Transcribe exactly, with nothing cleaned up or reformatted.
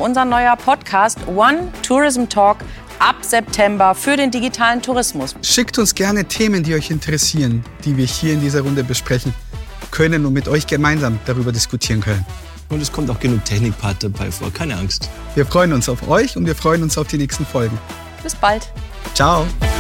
unser neuer Podcast One Tourism Talk ab September für den digitalen Tourismus. Schickt uns gerne Themen, die euch interessieren, die wir hier in dieser Runde besprechen können und mit euch gemeinsam darüber diskutieren können. Und es kommt auch genug Technikpart dabei vor, keine Angst. Wir freuen uns auf euch und wir freuen uns auf die nächsten Folgen. Bis bald. Ciao.